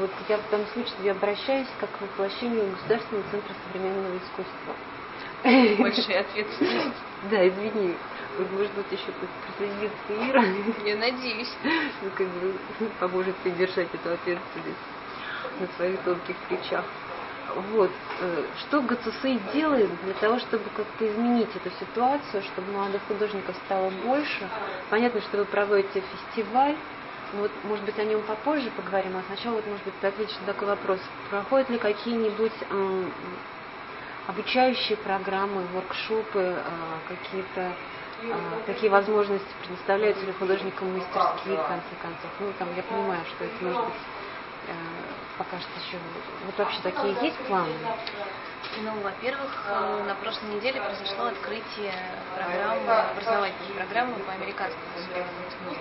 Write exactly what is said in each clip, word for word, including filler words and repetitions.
вот я в том случае к тебе обращаюсь как к воплощению Государственного центра современного искусства. Большая ответственность. Да, извини. Вот, может быть, еще присоединится Ира. Я надеюсь. Ну, как бы поможет тебе держать эту ответственность на своих тонких плечах. Вот. Что ГЦСИ делает для того, чтобы как-то изменить эту ситуацию, чтобы молодых художников стало больше? Понятно, что вы проводите фестиваль. Вот, может быть, о нем попозже поговорим, а сначала, вот, может быть, ты ответишь на такой вопрос. Проходят ли какие-нибудь э, обучающие программы, воркшопы, э, какие-то э, такие возможности предоставляются ли художникам мастерские, в конце концов? Ну, там, я понимаю, что это, может быть, э, пока что еще... Вот вообще такие есть планы? Ну, во-первых, на прошлой неделе произошло открытие программы, образовательной программы по американскому языку.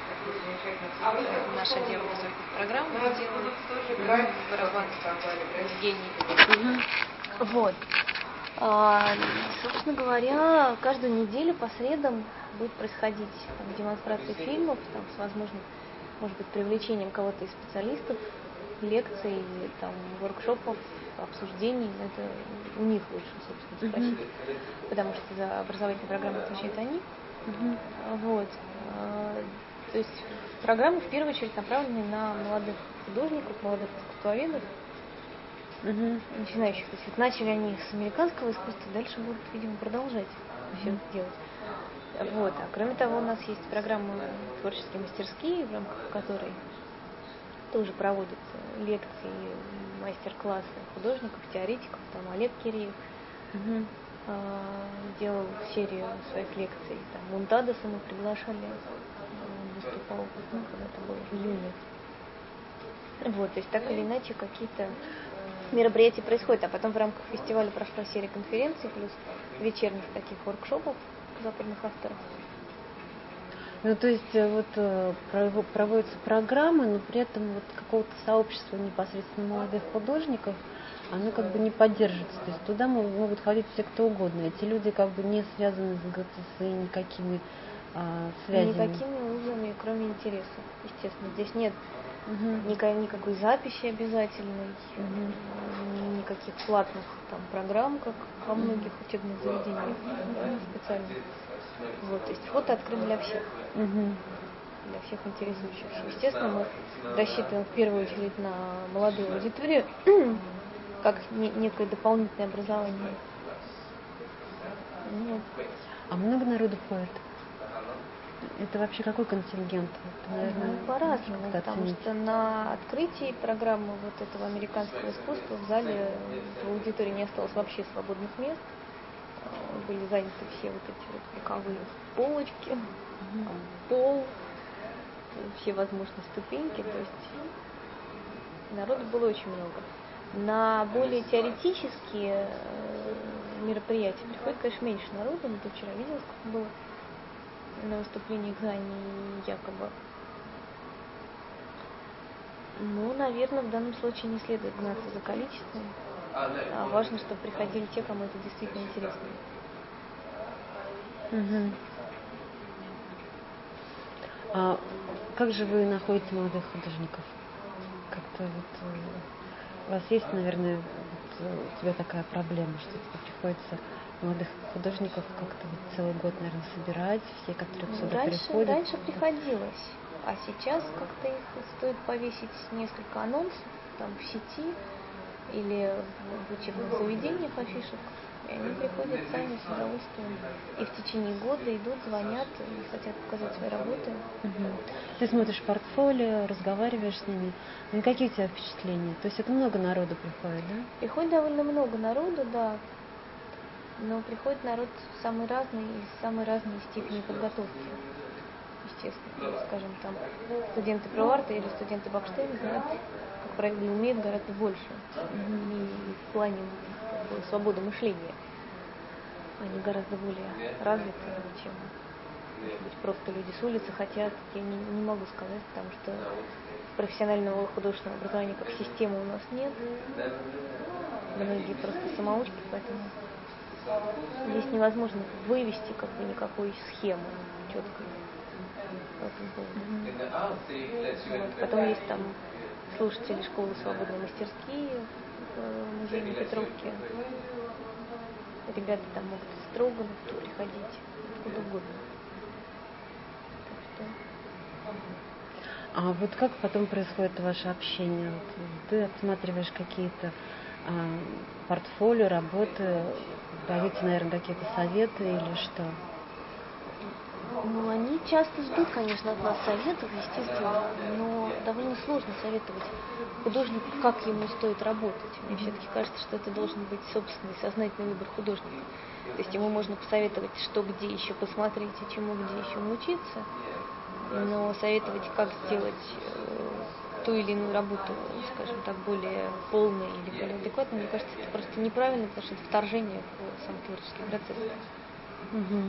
Наш отдел образовательных программ делает барабан Евгений. Угу. Вот. А, собственно говоря, каждую неделю по средам будет происходить там, демонстрация фильмов, там, с возможным, может быть, привлечением кого-то из специалистов, лекций, там, воркшопов, обсуждений. Это у них лучше, собственно, спросить, mm-hmm. потому что за образовательные программы отвечают они. Mm-hmm. Вот. То есть программы в первую очередь направлены на молодых художников, молодых искусствоведов, mm-hmm. начинающих. То есть вот начали они с американского искусства, дальше будут, видимо, продолжать mm-hmm. все это делать. Вот. А кроме того, у нас есть программа «Творческие мастерские», в рамках которой тоже проводятся лекции, мастер-классы художников, теоретиков. Там Олег Киреев mm-hmm. э, делал серию своих лекций. Там Мунтадоса мы приглашали, выступал, ну, когда это было в июне. Вот, то есть так или иначе какие-то мероприятия происходят. А потом в рамках фестиваля прошла серия конференций, плюс вечерних таких воркшопов западных авторов. Ну, то есть вот проводятся программы, но при этом вот какого-то сообщества непосредственно молодых художников, оно как бы не поддерживается. То есть туда могут ходить все кто угодно. Эти люди как бы не связаны с ГЦСИ никакими а, связями. Никакими узами, кроме интересов. Естественно, здесь нет угу. никакой, никакой записи обязательной, угу. никаких платных там программ, как во многих учебных заведениях специально. Вот, то есть вход открыт для всех, угу. для всех интересующихся. Естественно, мы рассчитываем в первую очередь на молодую аудиторию, как не, некое дополнительное образование. Вот. А много народу ходит? Это вообще какой контингент? Это, наверное, ну, по-разному, потому что на открытии программы вот этого американского искусства в зале в аудитории не осталось вообще свободных мест. Были заняты все вот эти вот боковые полочки, mm-hmm. пол, все возможные ступеньки, то есть народу было очень много. На более теоретические мероприятия приходит, конечно, меньше народу, но ты вчера видела, сколько было на выступлении Гзани якобы. Ну, наверное, в данном случае не следует гнаться за количеством, а важно, чтобы приходили те, кому это действительно интересно. Угу. А как же вы находите молодых художников? Как-то вот у вас есть, наверное, вот у тебя такая проблема, что тебе приходится молодых художников как-то вот целый год, наверное, собирать, все, которые ну, сюда раньше, приходят. Раньше приходилось, а сейчас как-то их стоит повесить несколько анонсов там в сети или в учебных заведениях афишек, и они приходят сами с удовольствием. И в течение года идут, звонят и хотят показать свои работы. Угу. Ты смотришь портфолио, разговариваешь с ними. Ну, какие у тебя впечатления? То есть это много народу приходит, да? Приходит довольно много народу, да. Но приходит народ самый разный и с самой разной степени подготовки. Естественно, скажем, там студенты Проарта или студенты Бакштейна знают, как правило, умеют гораздо больше. Mm-hmm. И в плане как бы, свободы мышления они гораздо более развиты, чем, может быть, просто люди с улицы. Хотя я не, не могу сказать, потому что профессионального художественного образования как системы у нас нет. Многие просто самоучки, поэтому здесь невозможно вывести как бы никакой схемы четкой. Mm-hmm. Вот. Потом есть там слушатели школы «Свободные мастерские» в музее на Петровке. Ребята там могут из Строгановки приходить, откуда угодно. Так что... А вот как потом происходит ваше общение? Вот ты отсматриваешь какие-то а, портфолио, работы, даете, наверное, какие-то советы или что? Ну, они часто ждут, конечно, от нас советов, естественно, но довольно сложно советовать художнику, как ему стоит работать. Мне все-таки кажется, что это должен быть собственный, сознательный выбор художника. То есть ему можно посоветовать, что где еще посмотреть и чему где еще научиться, но советовать, как сделать э, ту или иную работу, скажем так, более полной или более адекватной, мне кажется, это просто неправильно, потому что это вторжение в сам творческий процесс. Угу.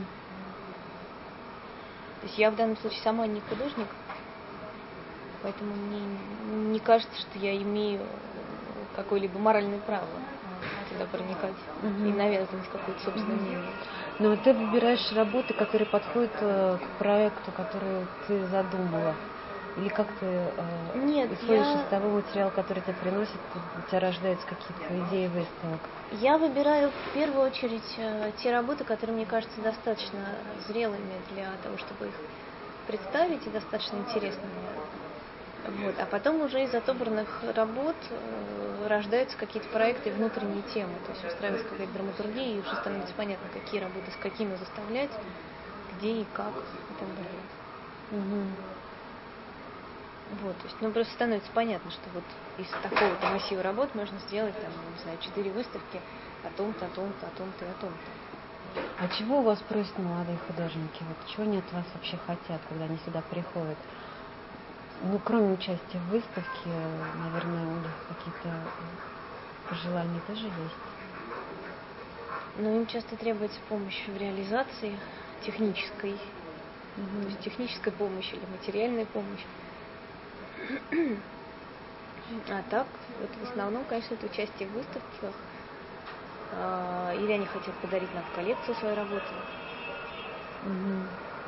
То есть я в данном случае сама не художник, поэтому мне не кажется, что я имею какое-либо моральное право туда проникать угу. и навязывать какое-то собственное угу. мнение. Но ты выбираешь работы, которые подходят к проекту, который ты задумала? Или как ты э, Нет, исходишь я... из того материала, который тебе приносит, у тебя рождаются какие-то идеи выставок? Я выбираю в первую очередь э, те работы, которые мне кажутся достаточно зрелыми для того, чтобы их представить, и достаточно интересными. Вот. А потом уже из отобранных работ э, рождаются какие-то проекты, внутренние темы. То есть устраивается какая-то драматургия, и уже становится понятно, какие работы с какими заставлять, где и как, и так далее. Угу. Вот, то есть, ну, просто становится понятно, что вот из такого-то массива работ можно сделать, там, не знаю, четыре выставки о том-то, о том-то, о том-то и о том-то. А чего у вас просят молодые художники? Вот чего они от вас вообще хотят, когда они сюда приходят? Ну, кроме участия в выставке, наверное, у них какие-то пожелания тоже есть? Ну, им часто требуется помощь в реализации технической, угу. то есть техническая помощь или материальная помощь. А так, вот в основном, конечно, это участие в выставках. А, или они хотят подарить нам в коллекцию свои работы. Угу.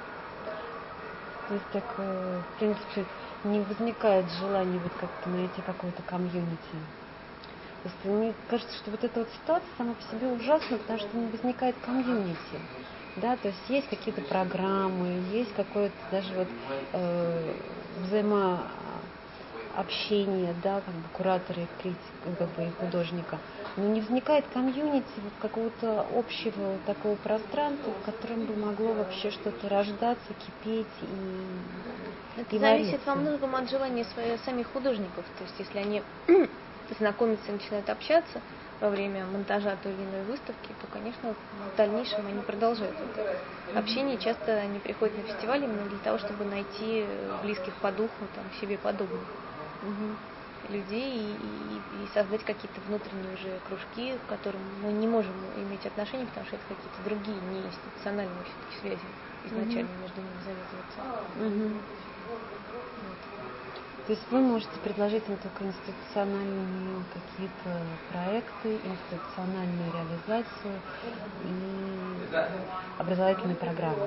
То есть так, в принципе, не возникает желания вот как-то найти какое-то комьюнити. То есть мне кажется, что вот эта вот ситуация сама по себе ужасна, потому что не возникает комьюнити. Да, то есть есть какие-то программы, есть какое-то даже вот э, взаимообщение, да, как бы куратора и критика, как бы и художника. Но не возникает комьюнити вот какого-то общего такого пространства, в котором бы могло вообще что-то рождаться, кипеть и Это и зависит вариться. во многом от желания своих, самих художников. То есть если они знакомятся и начинают общаться во время монтажа той или иной выставки, то, конечно, в дальнейшем они продолжают это общение. Часто они приходят на фестиваль именно для того, чтобы найти близких по духу, там, себе подобных угу. людей и, и, и создать какие-то внутренние уже кружки, к которым мы не можем иметь отношения, потому что это какие-то другие, не институциональные все-таки связи изначально угу. между ними завязываются. Угу. Вот. То есть вы можете предложить им только институциональные какие-то проекты, институциональную реализацию и образовательные программы.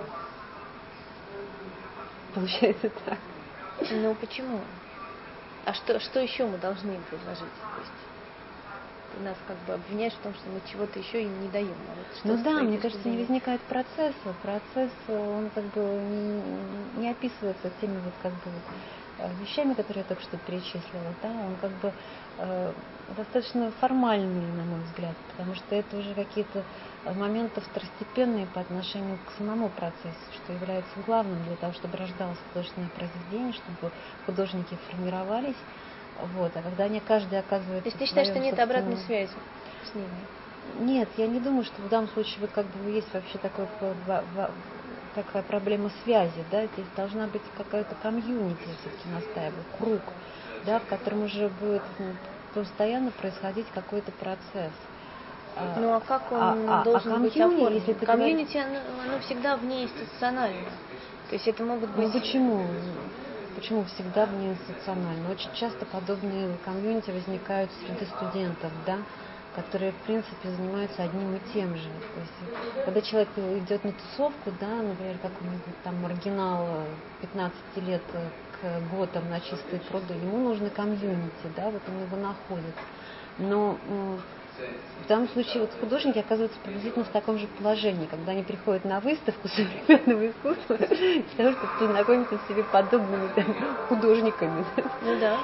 Получается так. Ну почему? А что, что еще мы должны им предложить? То есть ты нас как бы обвиняешь в том, что мы чего-то еще им не даем. А вот ну да, мне кажется, не возникает процесса. Процесс, он как бы не, не описывается теми вот как бы вот вещами, которые я только что перечислила, да, он как бы э, достаточно формальный, на мой взгляд, потому что это уже какие-то моменты второстепенные по отношению к самому процессу, что является главным для того, чтобы рождалось художественное произведение, чтобы художники формировались, вот, а когда они каждый оказывается... То есть ты считаешь, что нет собственном... обратной связи с ними? Нет, я не думаю, что в данном случае вот как бы есть вообще такой такая проблема связи, да, здесь должна быть какая-то комьюнити, я все-таки настаиваю, круг, да, в котором уже будет постоянно происходить какой-то процесс. Ну а как он а, должен а быть оформлен? если ты комьюнити, говоришь... оно, оно всегда внеинституционально. То есть это могут быть... Ну почему? Почему всегда внеинституционально? Очень часто подобные комьюнити возникают среди студентов, да, которые, в принципе, занимаются одним и тем же. То есть, когда человек идет на тусовку, да, например, какой-нибудь там маргинал пятнадцати лет к готам на чистые пруды, ему нужно комьюнити, да, вот он его находит. Но в данном случае вот художники оказываются приблизительно в таком же положении, когда они приходят на выставку современного искусства для того, чтобы познакомиться с себе подобными там, художниками. Ну да.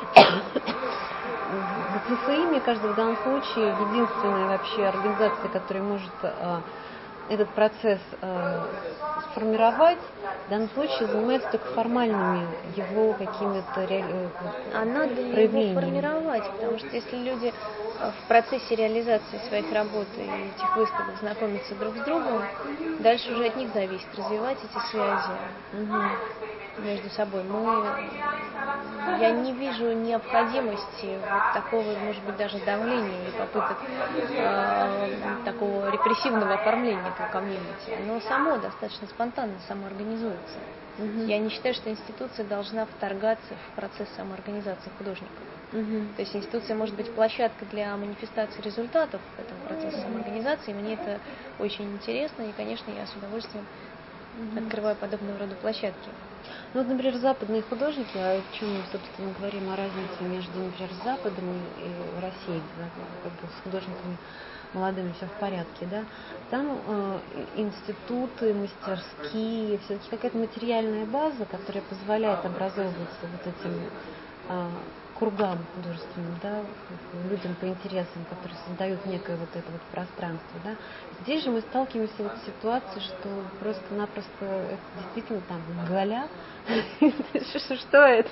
ГЦСИ, мне кажется, в данном случае единственная вообще организация, которая может а, этот процесс а, сформировать, в данном случае занимается только формальными его какими-то реали... А надо ли его формировать, потому что если люди в процессе реализации своих работ и этих выставок знакомятся друг с другом, дальше уже от них зависит развивать эти связи угу. между собой. Мы, я не вижу необходимости вот такого, может быть, даже давления и попыток э, такого репрессивного оформления этого комьюнити. Оно само достаточно спонтанно самоорганизуется. Угу. Я не считаю, что институция должна вторгаться в процесс самоорганизации художников. Угу. То есть институция может быть площадкой для манифестации результатов этого процесса самоорганизации. Мне это очень интересно, и, конечно, я с удовольствием угу. открываю подобного рода площадки. Ну, вот, например, западные художники, о чем мы, собственно, говорим, о разнице между, например, Западом и Россией, да, как бы с художниками молодыми все в порядке, да, там э, институты, мастерские, все-таки какая-то материальная база, которая позволяет образовываться вот этим э, кругам художественным, да, людям по интересам, которые создают некое вот это вот пространство, да. Здесь же мы сталкиваемся вот с ситуацией, что просто-напросто это действительно там галя. Что это?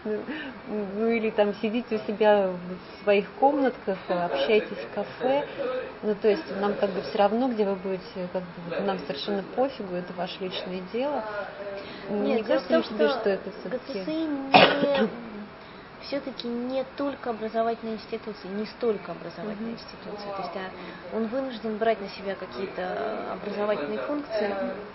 Ну или там сидите у себя в своих комнатках, общаетесь в кафе. Ну то есть нам как бы все равно, где вы будете, как бы нам совершенно пофигу, это ваше личное дело. Нет, не кажется ли тебе, что это все-таки... все-таки не только образовательная институция, не столько образовательная mm-hmm. институция. То есть да, он вынужден брать на себя какие-то образовательные функции,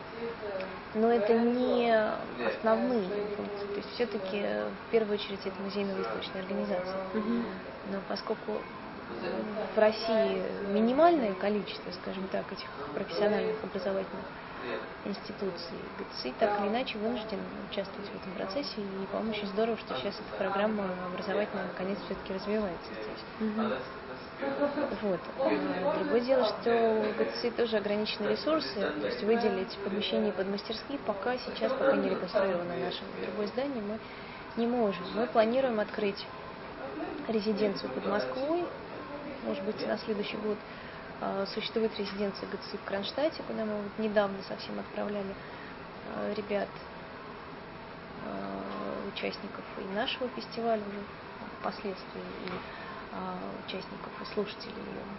но это не основные функции. То есть все-таки в первую очередь это музейно-выставочная организация. Mm-hmm. Но поскольку в России минимальное количество, скажем так, этих профессиональных образовательных институций, ГЦСИ так или иначе вынужден участвовать в этом процессе, и, по-моему, очень здорово, что сейчас эта программа образовательная наконец все-таки развивается здесь. Mm-hmm. Вот. А другое дело, что у ГЦСИ тоже ограничены ресурсы, то есть выделить помещение под мастерские пока сейчас, пока не реконструировано наше другое здание, мы не можем. Мы планируем открыть резиденцию под Москвой, может быть, на следующий год. Существует резиденция ГЦСИ в Кронштадте, куда мы вот недавно совсем отправляли ребят, участников и нашего фестиваля уже впоследствии, и участников и слушателей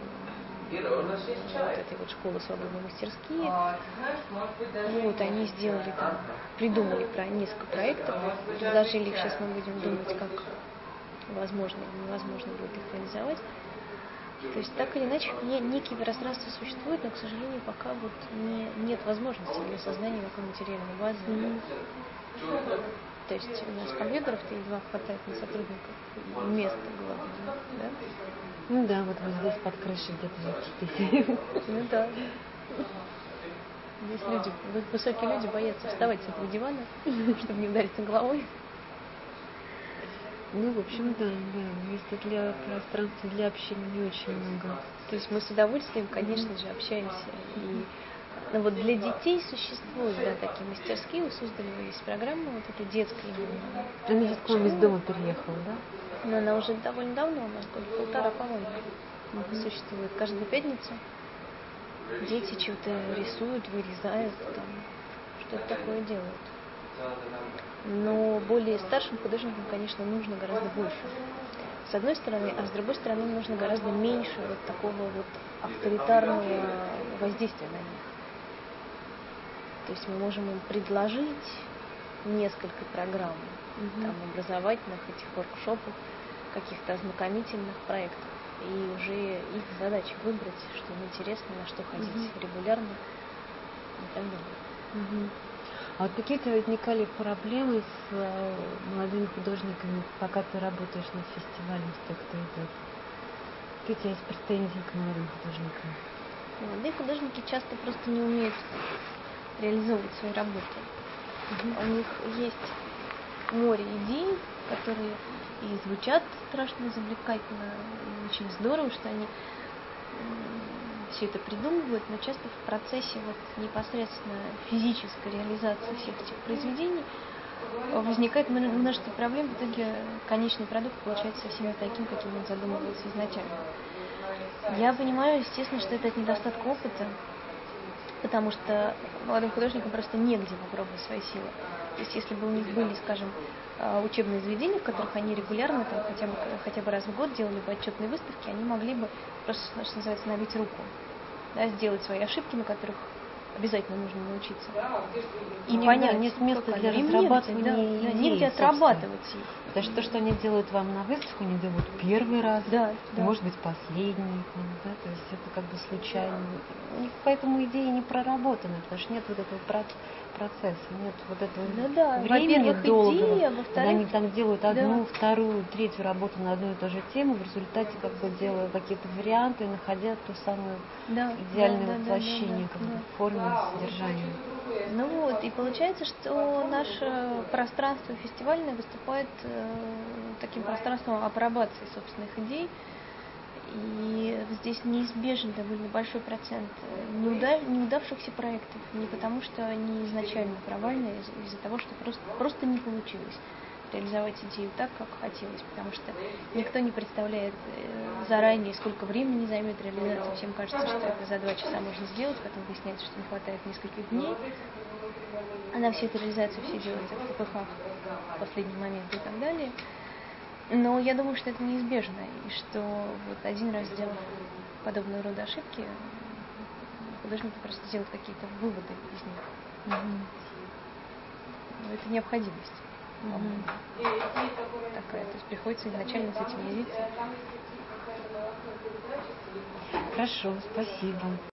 вот этой вот школы свободной мастерские. Вот, они сделали там, придумали про несколько проектов, предложили их, сейчас мы будем думать, как возможно или невозможно будет их реализовать. То есть так или иначе некие пространства существуют, но, к сожалению, пока вот не, нет возможности для создания такой материальной базы. Mm-hmm. То есть у нас компьютеров-то едва хватает на сотрудников, места главное, да? Ну да, вот вы здесь под крышей где-то спите. Ну да. Здесь люди, высокие люди боятся вставать с этого дивана, чтобы не удариться головой. Ну, в общем, да, да, места для пространства, для общения не очень много. То есть мы с удовольствием, конечно mm-hmm. же, общаемся. И, ну, вот для детей существуют, да, такие мастерские, у Суздалева есть программа, вот эта детская именно. Она сейчас к вам из дома переехала, да? Ну, она уже довольно давно, у нас года полтора, по-моему, mm-hmm. существует. Каждую пятницу дети что-то рисуют, вырезают, там, что-то такое делают. Но более старшим художникам, конечно, нужно гораздо больше. С одной стороны, а с другой стороны, нужно гораздо меньше вот такого вот авторитарного воздействия на них. То есть мы можем им предложить несколько программ, угу. там, образовательных, этих воркшопов, каких-то ознакомительных проектов. И уже их задача выбрать, что им интересно, на что ходить угу. регулярно и так далее. Угу. А вот какие-то возникали проблемы с э, молодыми художниками, пока ты работаешь над фестивалем, с тех, кто идет? Какие есть претензии к молодым художникам? Молодые художники часто просто не умеют реализовывать свои работы. Угу. У них есть море идей, которые и звучат страшно завлекательно, и очень здорово, что они все это придумывают, но часто в процессе вот непосредственно физической реализации всех этих произведений возникает множество проблем, в итоге конечный продукт получается совсем не таким, каким он задумывался изначально. Я понимаю, естественно, что это от недостатка опыта, потому что молодым художникам просто негде попробовать свои силы. То есть если бы у них были, скажем, учебные заведения, в которых они регулярно, там, хотя бы, хотя бы раз в год делали бы отчетные выставки, они могли бы просто, что называется, набить руку, да, сделать свои ошибки, на которых обязательно нужно научиться. И нет, понять, да, нет места для им разрабатывания негде, да, идей, да, негде отрабатывать их. Потому что то, что они делают вам на выставку, они делают первый раз, да, да. может быть, последний, да, то есть это как бы случайно. У них поэтому идеи не проработаны, потому что нет вот этого процесса, нет вот этого да, да. времени долгого. Идея, во-вторых, они там делают одну, да. вторую, третью работу на одну и ту же тему, в результате как бы делая какие-то варианты, находя то самое да, идеальное да, воплощение да, да, как бы, да. в форме, содержания. Ну вот, и получается, что наше пространство фестивальное выступает э, таким пространством апробации собственных идей. И здесь неизбежен довольно большой процент неуда- неудавшихся проектов. Не потому, что они изначально провальные, а из-за того, что просто, просто не получилось реализовать идею так, как хотелось. Потому что никто не представляет заранее, сколько времени займет реализация. Всем кажется, что это за два часа можно сделать, потом выясняется, что не хватает нескольких дней. А на всю эту реализацию все делается в ППХ в последний момент и так далее. Но я думаю, что это неизбежно, и что вот один раз сделав подобного рода ошибки, художники просто делают какие-то выводы из них. Mm-hmm. Но это необходимость. Mm-hmm. Такая, то есть приходится изначально с этим мириться. Хорошо, спасибо.